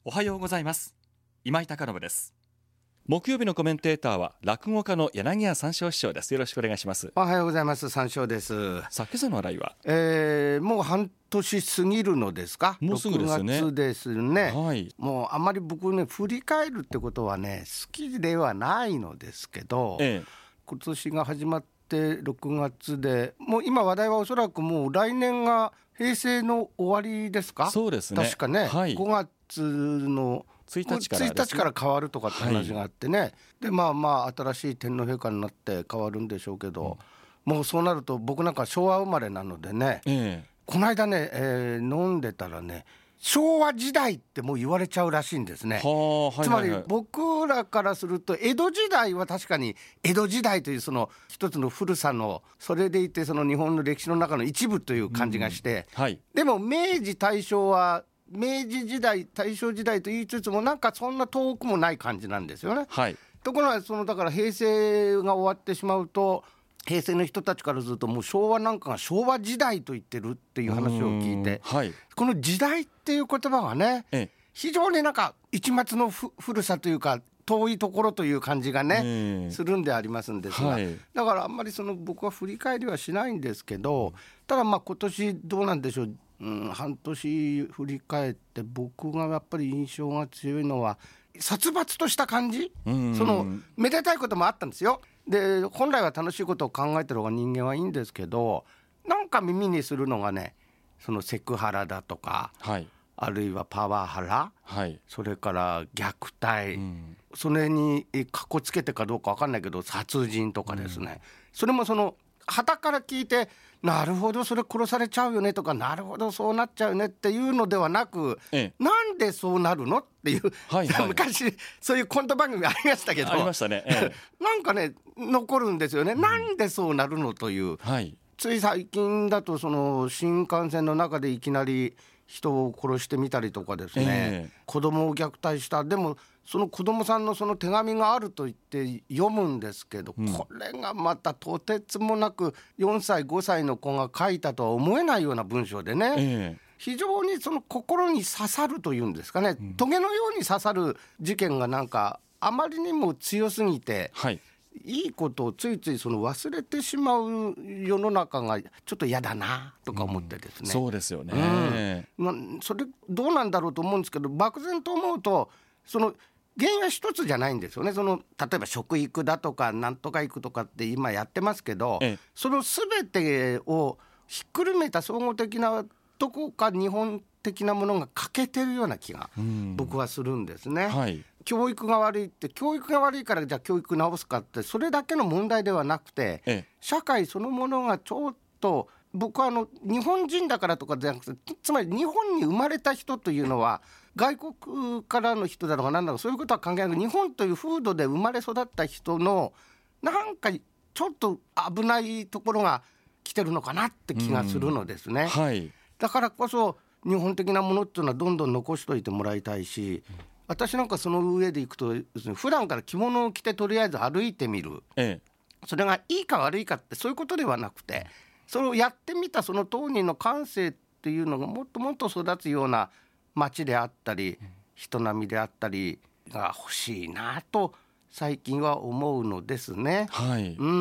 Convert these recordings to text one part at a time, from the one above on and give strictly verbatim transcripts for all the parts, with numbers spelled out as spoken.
おはようございます。今井貴信です。木曜日のコメンテーターは落語家の柳家三笑師匠です。よろしくお願いします。 おはようございます。三笑です。 さあ、今朝の話題は、 えー、もう半年過ぎるのですか。 もうすぐですね。 ろくがつですね、 はい、 もうあまり僕ね振り返るってことはね好きではないのですけど、ええ、今年が始まってろくがつでもう今話題はおそらくもう来年が平成の終わりですか。 そうですね。 確かね、はい、ごがつのついたちからですね、ついたちから変わるとかって話があってね、はい、でまあまあ新しい天皇陛下になって変わるんでしょうけど、うん、もうそうなると僕なんか昭和生まれなのでね、ええ、この間ね、えー、飲んでたらね昭和時代ってもう言われちゃうらしいんですね。はあ、はいはいはい、つまり僕らからすると江戸時代は確かに江戸時代というその一つの古さのそれでいてその日本の歴史の中の一部という感じがして、うんはい、でも明治大正は明治時代大正時代と言いつつもなんかそんな遠くもない感じなんですよね、はい、ところがそのだから平成が終わってしまうと平成の人たちからするともう昭和なんかが昭和時代と言ってるっていう話を聞いて、はい、この時代っていう言葉がね、ええ、非常になんか一抹のふ古さというか遠いところという感じがね、えー、するんでありますんですが、はい、だからあんまりその僕は振り返りはしないんですけど、ただまあ今年どうなんでしょう、うん、半年振り返って僕がやっぱり印象が強いのは殺伐とした感じ、そのめでたいこともあったんですよ。で本来は楽しいことを考えてる方が人間はいいんですけど、なんか耳にするのがねそのセクハラだとか、はい、あるいはパワハラ、はい、それから虐待、うん、それにかっこつけてかどうか分かんないけど殺人とかですね、うん、それもその傍から聞いてなるほどそれ殺されちゃうよねとかなるほどそうなっちゃうねっていうのではなく、ええ、なんでそうなるのっていう、はいはい、昔そういうコント番組ありましたけど、 ありましたね、ええ、なんかね残るんですよね、うん、なんでそうなるのという、はい、つい最近だとその新幹線の中でいきなり人を殺してみたりとかですね、えー、子供を虐待した。でもその子供さんのその手紙があると言って読むんですけど、うん、これがまたとてつもなくよんさいごさいの子が書いたとは思えないような文章でね、えー、非常にその心に刺さるというんですかね、うん、トゲのように刺さる事件がなんかあまりにも強すぎて、はい、いいことをついついその忘れてしまう世の中がちょっと嫌だなとか思ってですね、うん、 そうですよね、 うんまあ、それどうなんだろうと思うんですけど、漠然と思うとその原因は一つじゃないんですよね。その例えば食育だとかなんとか育とかって今やってますけど、ええ、その全てをひっくるめた総合的などこか日本的なものが欠けてるような気が僕はするんですね、はい、教育が悪いって教育が悪いからじゃあ教育直すかってそれだけの問題ではなくて、ええ、社会そのものがちょっと僕はあの日本人だからとかじゃなくて、つまり日本に生まれた人というのは外国からの人だろうが何だろうそういうことは関係なく日本という風土で生まれ育った人のなんかちょっと危ないところが来てるのかなって気がするのですね、はい、だからこそ日本的なものっていうのはどんどん残しといてもらいたいし、うん、私なんかその上でいくと普段から着物を着てとりあえず歩いてみる、ええ、それがいいか悪いかってそういうことではなくて、それをやってみたその当人の感性っていうのがもっともっと育つような街であったり人並みであったりが欲しいなと最近は思うのですね、はい、うん、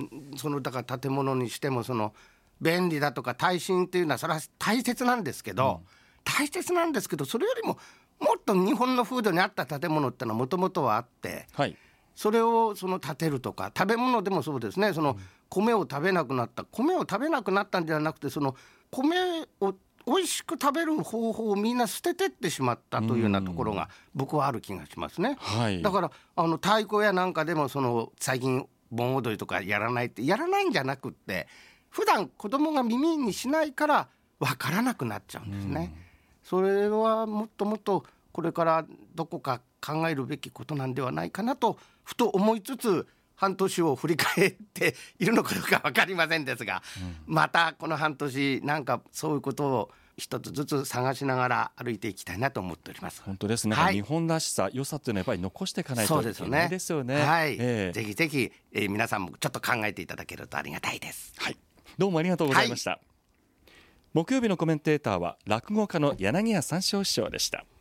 そのだから建物にしてもその便利だとか耐震っていうのはそれは大切なんですけど、うん、大切なんですけどそれよりももっと日本の風土に合った建物ってのはもともとはあって、はい、それをその建てるとか食べ物でもそうですね、その米を食べなくなった米を食べなくなったんじゃなくてその米を美味しく食べる方法をみんな捨ててってしまったというようなところが僕はある気がしますね、はい、だからあの太鼓やなんかでもその最近盆踊りとかやらないってやらないんじゃなくって普段子供が耳にしないから分からなくなっちゃうんですね。それはもっともっとこれからどこか考えるべきことなんではないかなとふと思いつつ半年を振り返っているのかどうか分かりませんですが、うん、またこの半年なんかそういうことを一つずつ探しながら歩いていきたいなと思っております。 本当ですね、はい、日本らしさ良さというのはやっぱり残していかないといけないですよね。 はい、えー、ぜひぜひ、えー、皆さんもちょっと考えていただけるとありがたいです。 はい、どうもありがとうございました、はい、木曜日のコメンテーターは落語家の柳家三笑師匠でした。